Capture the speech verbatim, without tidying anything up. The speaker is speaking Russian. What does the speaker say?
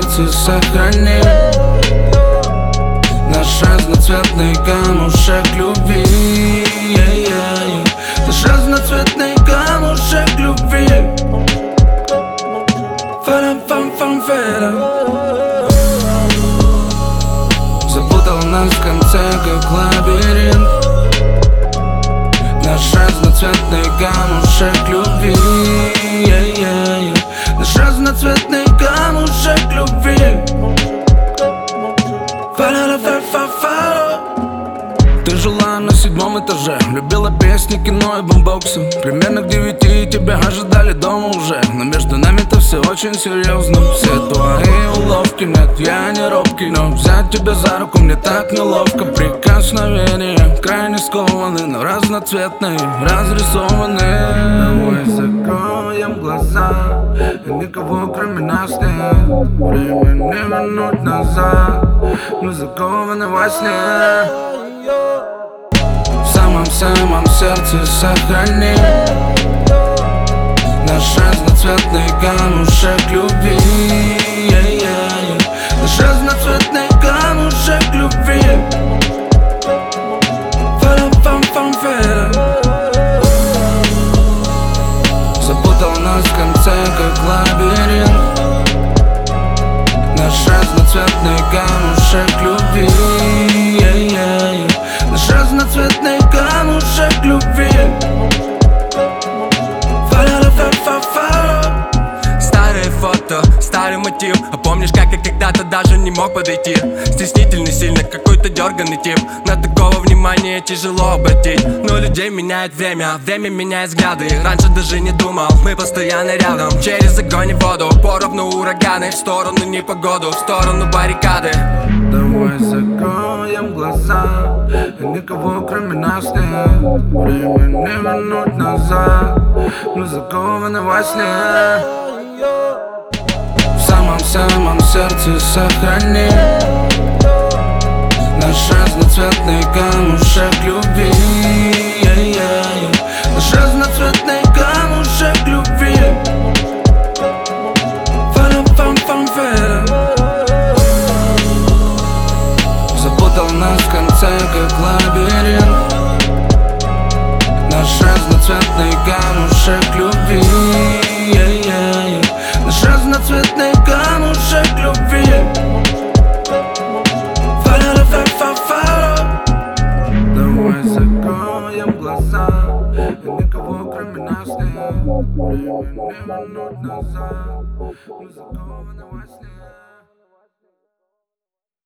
сердце сохрани наш разноцветный камушек любви. Наш разноцветный камушек любви. Фара-фам-фам-фера запутал нас в конце, как лабиринт. Наш разноцветный камушек любви. Наш разноцветный камушек любви. Фара-фа-фа-фара. Ты жила на седьмом этаже, любила песни, кино и бомбоксы. Примерно к девяти тебя ожидали дома уже, но между нами-то все очень серьезно. Все твои уловки, нет, я не робкий, но взять тебя за руку мне так неловко. Прикосновения крайне скованы, но разноцветные, разрисованы. Давай закроем глаза, и никого кроме нас нет. Время не вернуть назад, мы закованы во сне. В самом-самом сердце сохрани наш разноцветный камушек любви. Наш разноцветный камушек любви. Фара-фам-фам-фера запутал нас в конце, как лабиринт. Наш разноцветный камушек любви. Наш разноцветный камушек любви. Фара-фа-фа-фара. Старое фото, старый мотив. А помнишь, как я когда-то даже не мог подойти? Стеснительный сильно, какой-то дерганный тип. На такого внимания тяжело обратить. Но людей меняет время, а время меняет взгляды. Раньше даже не думал, мы постоянно рядом. Через огонь и воду, поровну ураганы. В сторону непогоду, в сторону баррикады. Давай закроем глаза, и никого кроме нас нет. Время не вернуть назад, мы закованы во сне. В самом-самом сердце сохрани наш разноцветный камушек любви. Наш разноцветный камушек любви. Фара-фам-фам-фера запутал нас в конце, как лабиринт. Наш разноцветный камушек любви. Наш разноцветный камушек любви. Фара-фа-фа-фара. Давай закроем глаза, и никого кроме нас нет. Время не вернуть назад, мы закованы во сне.